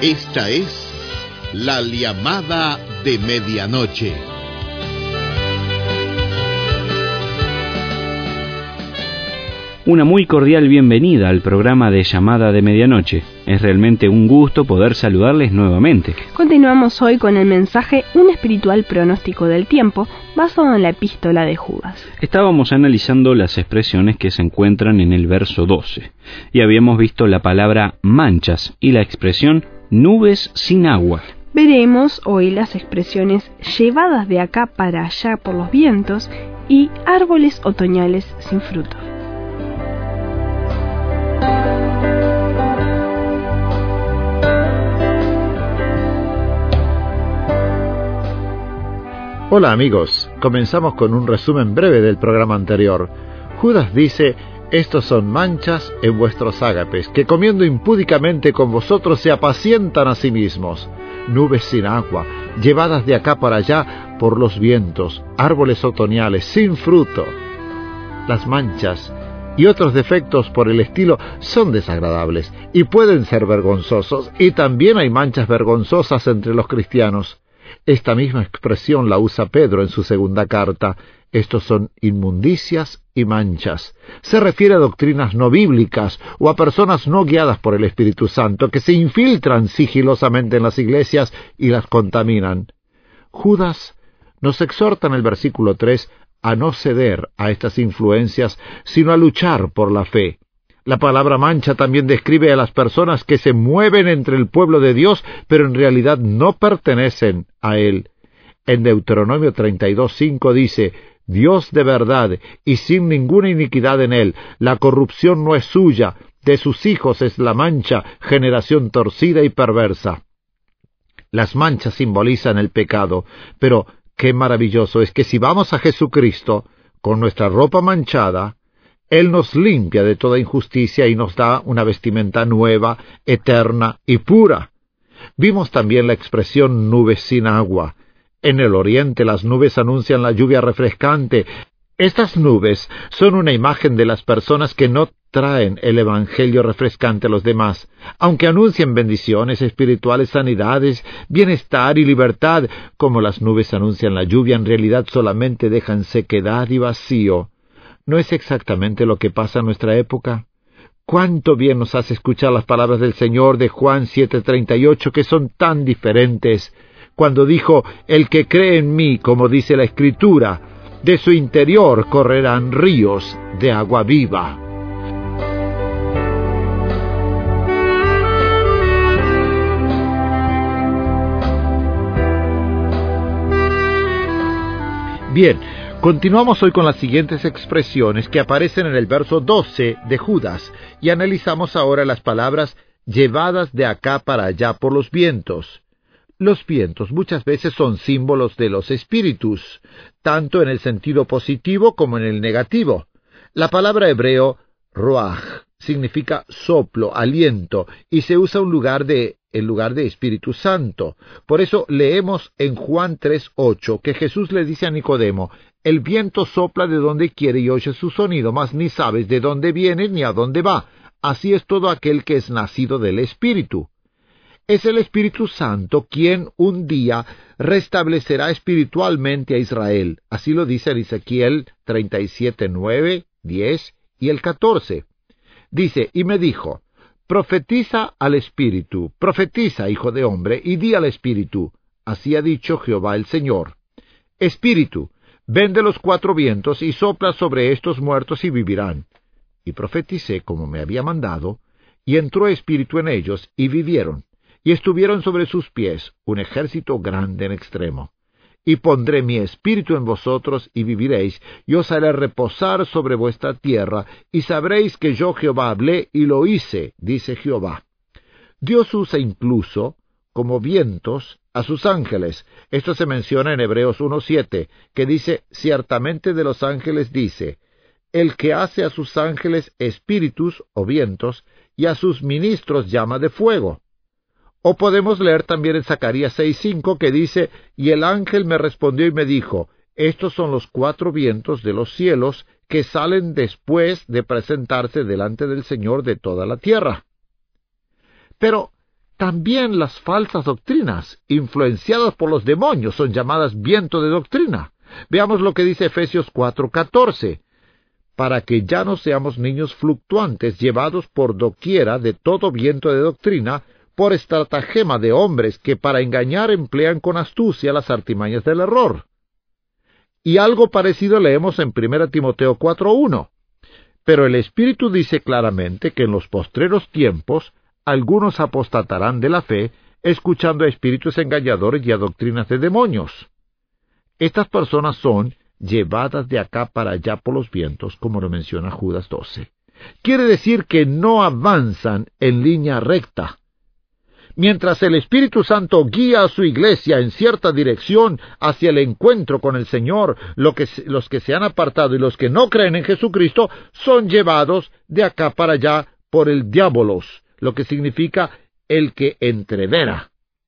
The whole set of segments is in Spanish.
Esta es la llamada de medianoche. Una muy cordial bienvenida al programa de Llamada de Medianoche. Es realmente un gusto poder saludarles nuevamente. Continuamos hoy con el mensaje Un espiritual pronóstico del tiempo, basado en la epístola de Judas. Estábamos analizando las expresiones que se encuentran en el verso 12, y habíamos visto la palabra manchas y la expresión nubes sin agua. Veremos hoy las expresiones llevadas de acá para allá por los vientos y árboles otoñales sin fruto. Hola amigos, comenzamos con un resumen breve del programa anterior. Judas dice: estos son manchas en vuestros ágapes, que comiendo impúdicamente con vosotros se apacientan a sí mismos. Nubes sin agua, llevadas de acá para allá por los vientos, árboles otoñales sin fruto. Las manchas y otros defectos por el estilo son desagradables y pueden ser vergonzosos, y también hay manchas vergonzosas entre los cristianos. Esta misma expresión la usa Pedro en su segunda carta. Estos son inmundicias y manchas. Se refiere a doctrinas no bíblicas o a personas no guiadas por el Espíritu Santo que se infiltran sigilosamente en las iglesias y las contaminan. Judas nos exhorta en el versículo 3 a no ceder a estas influencias, sino a luchar por la fe. La palabra mancha también describe a las personas que se mueven entre el pueblo de Dios, pero en realidad no pertenecen a Él. En Deuteronomio 32:5 dice: Dios de verdad y sin ninguna iniquidad en Él, la corrupción no es suya, de sus hijos es la mancha, generación torcida y perversa. Las manchas simbolizan el pecado, pero qué maravilloso es que si vamos a Jesucristo con nuestra ropa manchada, Él nos limpia de toda injusticia y nos da una vestimenta nueva, eterna y pura. Vimos también la expresión nubes sin agua. En el oriente las nubes anuncian la lluvia refrescante. Estas nubes son una imagen de las personas que no traen el evangelio refrescante a los demás. Aunque anuncien bendiciones espirituales, sanidades, bienestar y libertad, como las nubes anuncian la lluvia, en realidad solamente dejan sequedad y vacío. ¿No es exactamente lo que pasa en nuestra época? ¿Cuánto bien nos hace escuchar las palabras del Señor de Juan 7:38, que son tan diferentes? Cuando dijo: el que cree en mí, como dice la Escritura, de su interior correrán ríos de agua viva. Bien, continuamos hoy con las siguientes expresiones que aparecen en el verso 12 de Judas, y analizamos ahora las palabras llevadas de acá para allá por los vientos. Los vientos muchas veces son símbolos de los espíritus, tanto en el sentido positivo como en el negativo. La palabra hebreo ruach significa soplo, aliento, y se usa en lugar de Espíritu Santo. Por eso leemos en Juan 3:8 que Jesús le dice a Nicodemo: el viento sopla de donde quiere y oye su sonido, mas ni sabes de dónde viene ni a dónde va. Así es todo aquel que es nacido del Espíritu. Es el Espíritu Santo quien un día restablecerá espiritualmente a Israel. Así lo dice en Ezequiel 37:9, 10 y el 14. Dice: y me dijo: profetiza al Espíritu, profetiza, hijo de hombre, y di al Espíritu: así ha dicho Jehová el Señor. Espíritu, ven de los cuatro vientos y sopla sobre estos muertos y vivirán. Y profeticé como me había mandado, y entró espíritu en ellos, y vivieron, y estuvieron sobre sus pies un ejército grande en extremo. Y pondré mi espíritu en vosotros, y viviréis, y os haré reposar sobre vuestra tierra, y sabréis que yo Jehová hablé y lo hice, dice Jehová. Dios usa incluso, como vientos, a sus ángeles. Esto se menciona en Hebreos 1:7, que dice: ciertamente de los ángeles dice: el que hace a sus ángeles espíritus o vientos, y a sus ministros llama de fuego. O podemos leer también en Zacarías 6:5, que dice: y el ángel me respondió y me dijo: estos son los cuatro vientos de los cielos que salen después de presentarse delante del Señor de toda la tierra. Pero, También las falsas doctrinas, influenciadas por los demonios, son llamadas viento de doctrina. Veamos lo que dice Efesios 4:14. Para que ya no seamos niños fluctuantes, llevados por doquiera de todo viento de doctrina, por estratagema de hombres que para engañar emplean con astucia las artimañas del error. Y algo parecido leemos en 1 Timoteo 4:1. Pero el Espíritu dice claramente que en los postreros tiempos algunos apostatarán de la fe, escuchando a espíritus engañadores y a doctrinas de demonios. Estas personas son llevadas de acá para allá por los vientos, como lo menciona Judas 12. Quiere decir que no avanzan en línea recta. Mientras el Espíritu Santo guía a su iglesia en cierta dirección hacia el encuentro con el Señor, los que se han apartado y los que no creen en Jesucristo son llevados de acá para allá por el diabolos, lo que significa el que entrevera.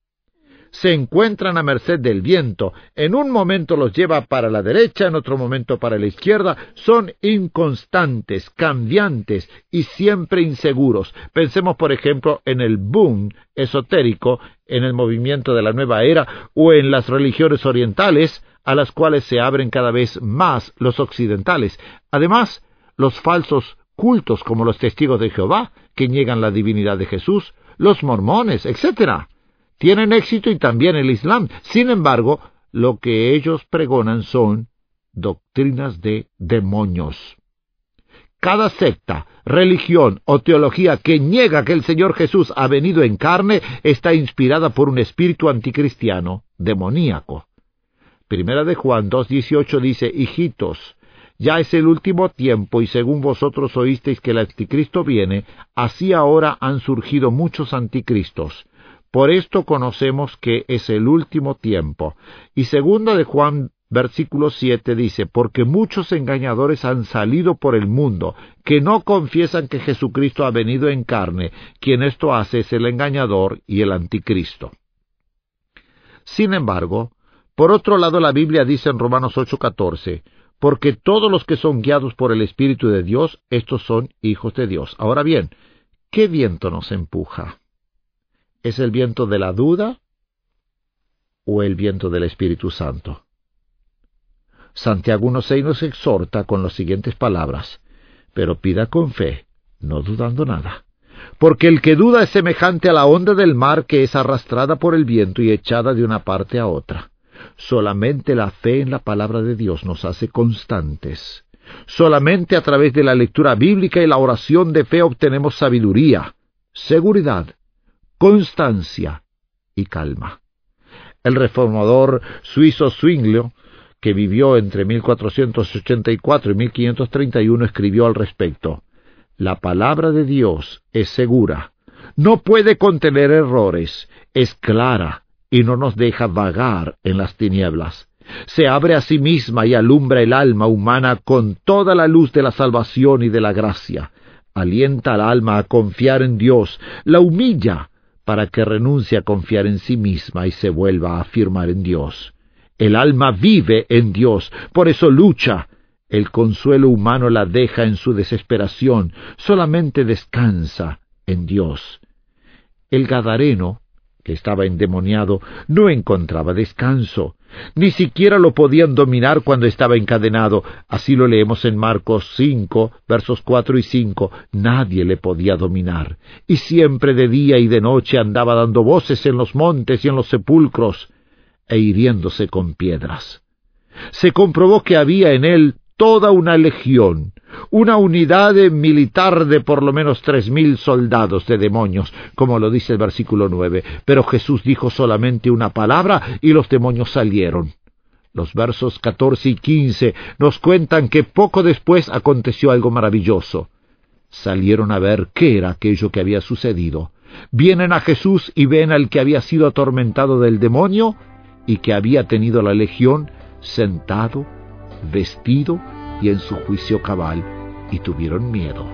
Se encuentran a merced del viento. En un momento los lleva para la derecha, en otro momento para la izquierda. Son inconstantes, cambiantes y siempre inseguros. Pensemos, por ejemplo, en el boom esotérico, en el movimiento de la nueva era, o en las religiones orientales, a las cuales se abren cada vez más los occidentales. Además, los falsos cultos como los testigos de Jehová, que niegan la divinidad de Jesús, los mormones, etc., tienen éxito, y también el Islam. Sin embargo, lo que ellos pregonan son doctrinas de demonios. Cada secta, religión o teología que niega que el Señor Jesús ha venido en carne está inspirada por un espíritu anticristiano, demoníaco. Primera de Juan 2:18 dice: Hijitos, ya es el último tiempo, y según vosotros oísteis que el anticristo viene, así ahora han surgido muchos anticristos. Por esto conocemos que es el último tiempo. Y segunda de Juan, versículo 7 dice: porque muchos engañadores han salido por el mundo, que no confiesan que Jesucristo ha venido en carne. Quien esto hace es el engañador y el anticristo. Sin embargo, por otro lado, la Biblia dice en Romanos 8:14, porque todos los que son guiados por el Espíritu de Dios, estos son hijos de Dios. Ahora bien, ¿qué viento nos empuja? ¿Es el viento de la duda o el viento del Espíritu Santo? Santiago 1:6 nos exhorta con las siguientes palabras: pero pida con fe, no dudando nada. Porque el que duda es semejante a la onda del mar, que es arrastrada por el viento y echada de una parte a otra. Solamente la fe en la palabra de Dios nos hace constantes. Solamente a través de la lectura bíblica y la oración de fe obtenemos sabiduría, seguridad, constancia y calma. El reformador suizo Zwinglio, que vivió entre 1484 y 1531, escribió al respecto: la palabra de Dios es segura, no puede contener errores, es clara y no nos deja vagar en las tinieblas. Se abre a sí misma y alumbra el alma humana con toda la luz de la salvación y de la gracia. Alienta al alma a confiar en Dios, la humilla para que renuncie a confiar en sí misma y se vuelva a afirmar en Dios. El alma vive en Dios, por eso lucha. El consuelo humano la deja en su desesperación, solamente descansa en Dios. El gadareno, que estaba endemoniado, no encontraba descanso. Ni siquiera lo podían dominar cuando estaba encadenado. Así lo leemos en Marcos 5, versos 4 y 5. Nadie le podía dominar. Y siempre de día y de noche andaba dando voces en los montes y en los sepulcros, e hiriéndose con piedras. Se comprobó que había en él toda una legión, una unidad militar de por lo menos 3,000 soldados de demonios, como lo dice el versículo 9. Pero Jesús dijo solamente una palabra y los demonios salieron. Los versos 14 y 15 nos cuentan que poco después aconteció algo maravilloso. Salieron a ver qué era aquello que había sucedido. Vienen a Jesús y ven al que había sido atormentado del demonio y que había tenido la legión sentado, vestido y en su juicio cabal, y tuvieron miedo.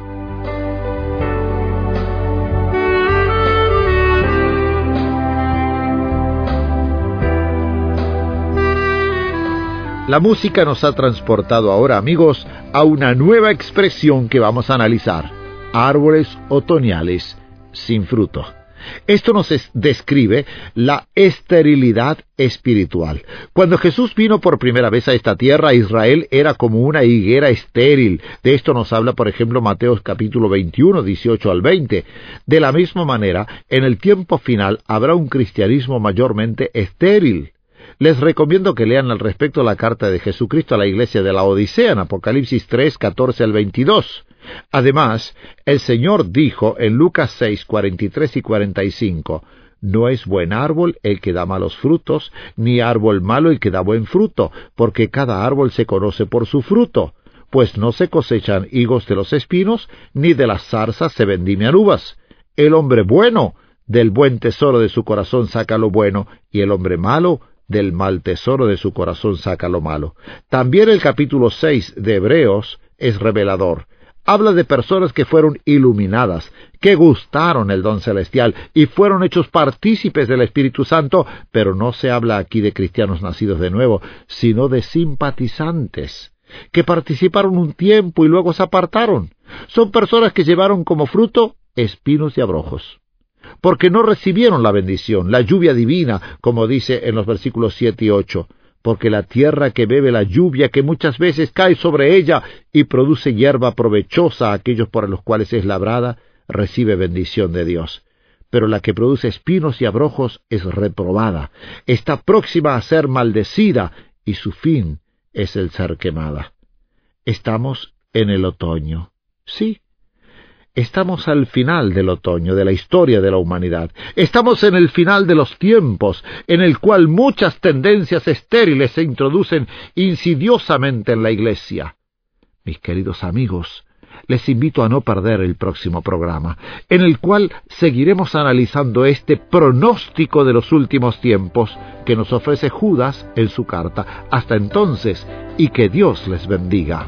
La música nos ha transportado ahora, amigos, a una nueva expresión que vamos a analizar: árboles otoñales sin fruto. Esto nos describe la esterilidad espiritual. Cuando Jesús vino por primera vez a esta tierra, Israel era como una higuera estéril. De esto nos habla, por ejemplo, Mateo capítulo 21, 18 al 20. De la misma manera, en el tiempo final habrá un cristianismo mayormente estéril. Les recomiendo que lean al respecto la carta de Jesucristo a la iglesia de la Odisea en Apocalipsis 3, 14 al 22. Además, el Señor dijo en Lucas 6, 43 y 45, «No es buen árbol el que da malos frutos, ni árbol malo el que da buen fruto, porque cada árbol se conoce por su fruto. Pues no se cosechan higos de los espinos, ni de las zarzas se vendimian uvas. El hombre bueno del buen tesoro de su corazón saca lo bueno, y el hombre malo del mal tesoro de su corazón saca lo malo». También el capítulo 6 de Hebreos es revelador. Habla de personas que fueron iluminadas, que gustaron el don celestial y fueron hechos partícipes del Espíritu Santo, pero no se habla aquí de cristianos nacidos de nuevo, sino de simpatizantes, que participaron un tiempo y luego se apartaron. Son personas que llevaron como fruto espinos y abrojos, porque no recibieron la bendición, la lluvia divina, como dice en los versículos 7 y 8. Porque la tierra que bebe la lluvia que muchas veces cae sobre ella y produce hierba provechosa a aquellos por los cuales es labrada, recibe bendición de Dios. Pero la que produce espinos y abrojos es reprobada, está próxima a ser maldecida, y su fin es el ser quemada. Estamos en el otoño. Sí, estamos al final del otoño, de la historia de la humanidad. Estamos en el final de los tiempos, en el cual muchas tendencias estériles se introducen insidiosamente en la Iglesia. Mis queridos amigos, les invito a no perder el próximo programa, en el cual seguiremos analizando este pronóstico de los últimos tiempos que nos ofrece Judas en su carta. Hasta entonces, y que Dios les bendiga.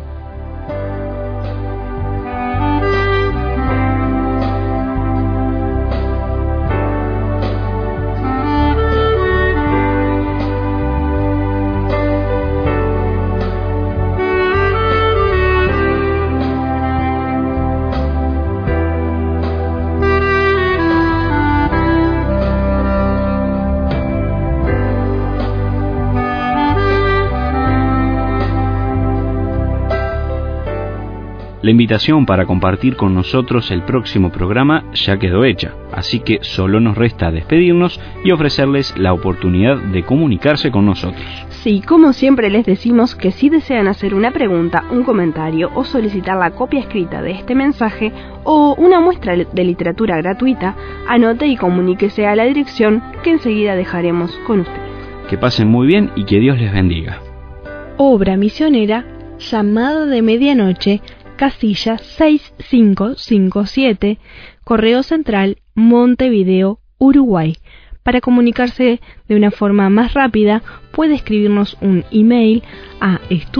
La invitación para compartir con nosotros el próximo programa ya quedó hecha, así que solo nos resta despedirnos y ofrecerles la oportunidad de comunicarse con nosotros. Sí, como siempre les decimos que si desean hacer una pregunta, un comentario o solicitar la copia escrita de este mensaje o una muestra de literatura gratuita, anote y comuníquese a la dirección que enseguida dejaremos con ustedes. Que pasen muy bien y que Dios les bendiga. Obra misionera, Llamada de Medianoche, casilla 6557, Correo Central, Montevideo, Uruguay. Para comunicarse de una forma más rápida, puede escribirnos un email a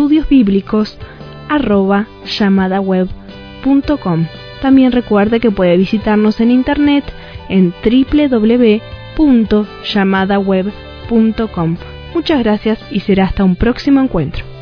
estudiosbiblicos@llamadaweb.com. También recuerde que puede visitarnos en internet en www.llamadaweb.com. Muchas gracias y será hasta un próximo encuentro.